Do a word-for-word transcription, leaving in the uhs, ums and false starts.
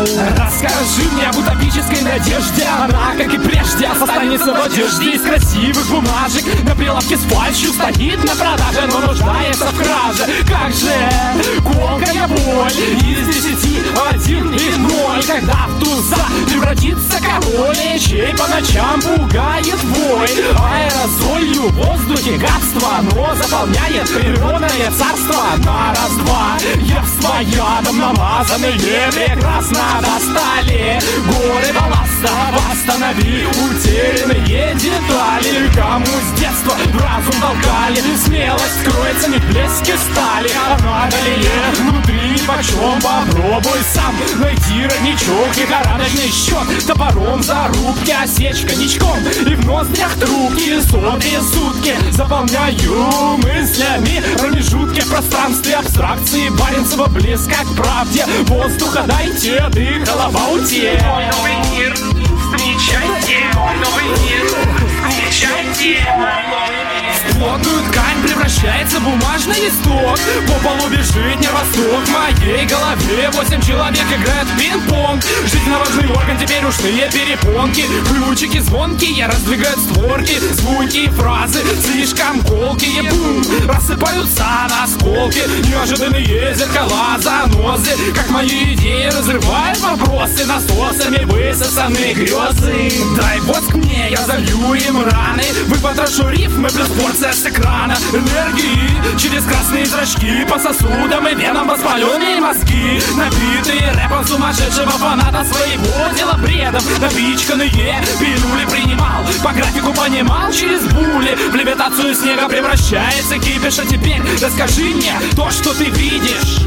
Расскажи мне об утопической надежде. Она, как и прежде, останется в одежде из красивых бумажек. На прилавке с фальшью стоит на продаже, но нуждается в краже. Как же колкая боль. Из десяти один и ноль. Когда в туза превратится король, чей по ночам пугает вой. Аэрозолью в воздухе гадство, но заполняет природное царство. На раз-два явства ядом намазанные прекрасно достали. Горы балласта восстанови утерянные детали. Кому с детства в разум толкали, смелость кроется не в блеске стали, а на долине внутри нипочем. Попробуй сам найти родничок, лихорадочный счет топором зарубки, осечка ничком и в ноздрях трубки. Сотые сутки заполняю мыслями промежутки в пространстве абстракции. Баренцева близко к правде, воздуха дайте, дыхала в ауте. Мой новый мир, встречайте, мой новый мир, встречайте, мой новый мир. В плотную ткань превращается бумажный листок. По полу бежит нервосток. В моей голове восемь человек играют в пинг-понг. Жизненно важный орган, теперь ушные перепонки. Ключики звонкие раздвигают створки. Звонкие фразы слишком колкие. Бум, рассыпаются на осколки. Неожиданные зеркала, занозы. Как мои идеи разрывают вопросы. Насосами высосаны грезы. Дай воск мне, я залью им раны. Выпотрошу рифмы плюс порция с экрана. Энергии через красные зрачки. По сосудам и венам воспаленные мозги. Набитые рэпом сумасшедшего фаната своего дела бредом. Напичканные пилюли принимал, по графику понимал через були. В левитацию снега превращается кипиш. А теперь расскажи мне то, что ты видишь.